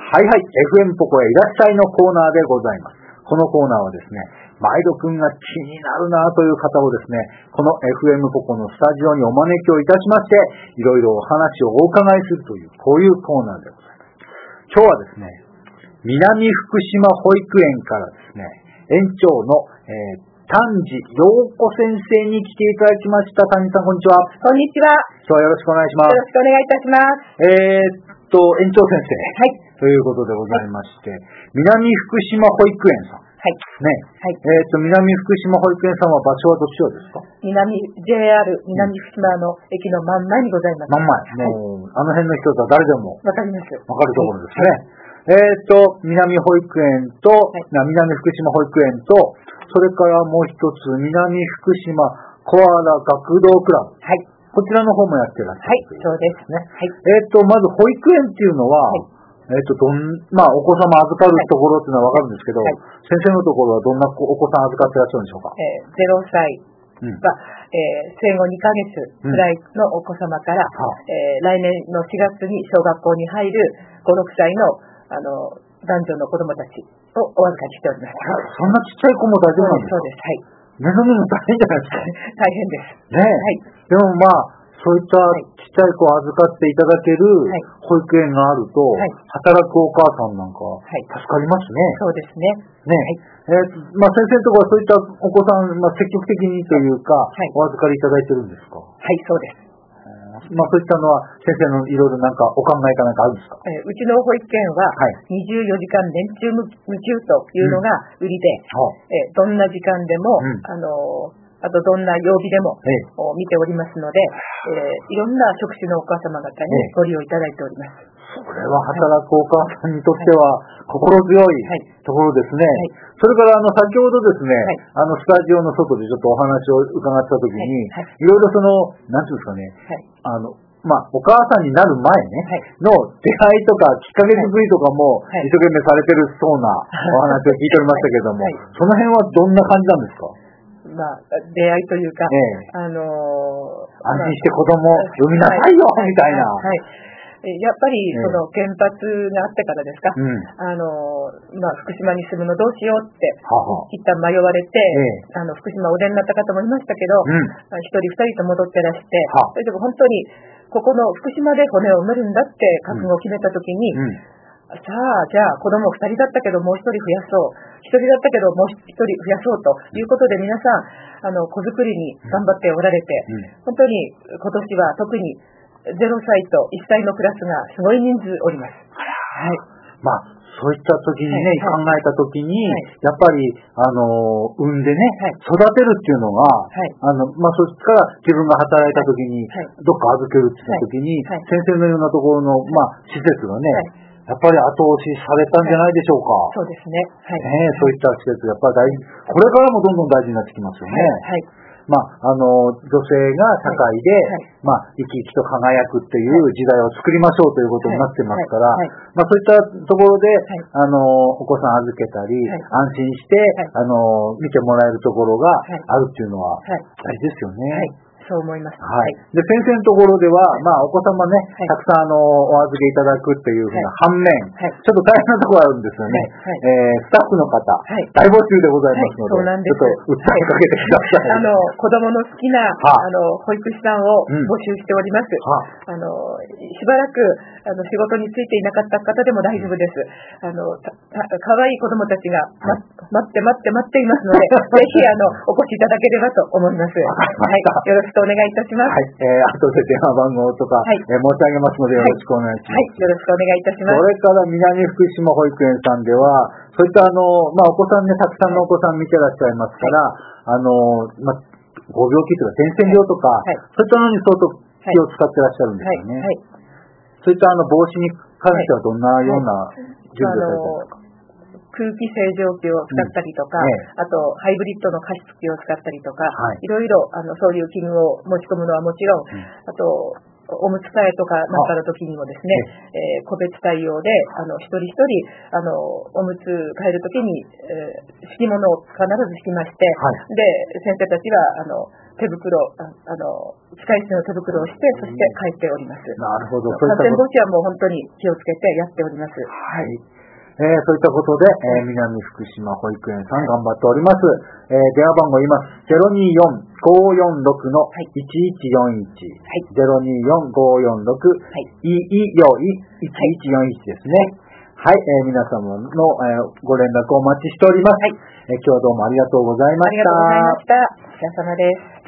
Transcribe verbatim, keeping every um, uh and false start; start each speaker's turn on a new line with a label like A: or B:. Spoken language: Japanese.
A: はいはい、エフエム ポコへいらっしゃいのコーナーでございます。このコーナーはですね、毎度くんが気になるなという方をですね、この エフエム ポコのスタジオにお招きをいたしまして、いろいろお話をお伺いするという、こういうコーナーでございます。今日はですね、南福島保育園からですね、園長の、えー、丹治陽子先生に来ていただきました。丹治さん、こんにちは。
B: こんにちは。
A: 今日はよろしくお願いします。
B: よろしくお願いいたします。
A: えーっと、園長先生。
B: はい。
A: ということでございまして、はい、南福島保育園さん。
B: はい。
A: ね。はい。えーっと、南福島保育園さんは場所はどちらですか？
B: 南、ジェイアール 南福島の駅の真ん前にございます。
A: 真ん前。もう、はい、あの辺の人だ誰でも。
B: わかります。
A: わかるところですね。はい、えーっと、南保育園と、はい、南福島保育園と、それからもう一つ、南福島コアラ学童クラブ。
B: はい。
A: こちらの方もやってらっしゃる。
B: はい、そうですね。はい。
A: えっと、まず保育園っていうのは、はい、えっと、どん、まあ、お子様預かるところっていうのはわかるんですけど、はい、先生のところはどんなお子さん預かってらっしゃるんでしょうか？
B: えー、ゼロさいは、うん、えー、生後にかげつくらいのお子様から、うん、えー、来年のしがつに小学校に入るご、ろくさいの、あの、男女の子供たちをお預かりしております。
A: そんなちっちゃい子も大丈夫なんですか？
B: そうです、はい。
A: 目の見も大変じゃないですか？
B: 大変です。
A: ねえ。はい。でもまあ、そういったちっちゃい子を預かっていただける保育園があると、はい、働くお母さんなんか助かりますね。
B: はい、そうですね。
A: ねえ。はい、えー、まあ先生のところはそういったお子さん、まあ、積極的にというか、はい、お預かりいただいてるんですか？
B: はい、そうです。
A: まあそういったのは先生のいろいろなんかお考えかなんかあるんですか？
B: えー、うちの保育園はにじゅうよじかん年中無休というのが売りで、うんえー、どんな時間でも、うん、あのーあとどんな曜日でも、ええ、見ておりますので、えー、いろんな職種のお母様方にご利用いただいております。
A: それは働くお母さんにとっては心強いところですね。はいはい、それからあの先ほどですね、はい、あのスタジオの外でちょっとお話を伺ったときに、はいはい、いろいろその、なんていうんですかね、はい、あの、まあ、お母さんになる前ね、はい、の出会いとかきっかけ作りとかも一生懸命されてるそうなお話を聞いておりましたけれども、はいはい、その辺はどんな感じなんですか？
B: まあ、出会いというか、ええ、あのー、
A: 安心して子供産みなさいよ、はい、みたいな。はい。
B: やっぱり、その、原発があってからですか、うん、あのー、まあ、福島に住むのどうしようって、一旦迷われて、ええ、あの、福島お出になった方もいましたけど、一、うん、人二人と戻ってらして、それでも本当に、ここの福島で骨を埋めるんだって覚悟を決めたときに、うんうんさあ、じゃあ子供二人だったけどもう一人増やそう。一人だったけどもう一人増やそうということで皆さん、あの、子作りに頑張っておられて、うん、本当に今年は特にゼロさいといっさいのクラスがすごい人数おります。
A: はい。まあ、そういった時にね、はい、考えた時に、はい、やっぱり、あの、産んでね、はい、育てるっていうのが、はい、あの、まあ、そっから自分が働いた時に、はい、どっか預けるって言った時に、はい、先生のようなところの、まあ、施設がね、はいやっぱり後押しされたんじゃないでしょうか。
B: はい、そうですね。はい。
A: ねそういった施設、やっぱり大事、これからもどんどん大事になってきますよね。はい。はい、まあ、あの、女性が社会で、はいはい、まあ、生き生きと輝くっていう時代を作りましょうということになってますから、はいはい、まあ、そういったところで、はい、あの、お子さん預けたり、はい、安心して、はい、あの、見てもらえるところがあるっていうのは大事ですよね。はい
B: そう思います。
A: はい。で、先生のところでは、まあ、お子様ね、たくさん、あの、お預けいただくっていうふうな反面、ちょっと大変なところあるんですよね。えー、スタッフの方、大募集でございますので、
B: そうなんです。
A: ちょっと訴えかけてください。
B: あの、子供の好きな、あの、保育士さんを募集しております。あの、しばらく、あの、仕事についていなかった方でも大丈夫です。あの、かわいい子供たちが、ま、待って待って待っていますので、ぜひ、あの、お越しいただければと思います。はい。よろしくお願いいたします。はい。
A: えー、後で電話番号とか、はい、えー、申し上げますのでよろしくお願いします。はい。
B: はい、よろしくお願いいたします。
A: それから南福島保育園さんでは、そういったあの、まあ、お子さんね、たくさんのお子さん見てらっしゃいますから、はい、あの、まあ、ご病気とか、伝染病とか、はい、そういったのに相当気を使ってらっしゃるんですよね。はい。はい、そういったあの、防止に関してはどんなような準備をされていますか？
B: 空気清浄機を使ったりとか、うんね、あとハイブリッドの加湿器を使ったりとか、はい、いろいろあのそういう器具を持ち込むのはもちろん、うん、あとおむつ替えとかなんかの時にもですね、えー、個別対応で、あの、一人一人、あの、おむつ替える時に、えー、敷物を必ず敷きまして、はい、で、先生たちは、あの、手袋、ああの、使い捨ての手袋をして、そして帰っております。
A: なるほど。
B: 感染防止はもう本当に気をつけてやっております。
A: はい。えー、そういったことで、えー、南福島保育園さん頑張っております。えー、電話番号言います。ゼロにーよん ごーよんろく のいちいちよんいち。はい、ゼロにーよん ごーよんろく いいよいいちいちよんいちですね。はい、えー、皆様の、えー、ご連絡お待ちしております。はい、えー、今日はどうもありがとうございました。
B: ありがとうございました。お疲れ様です。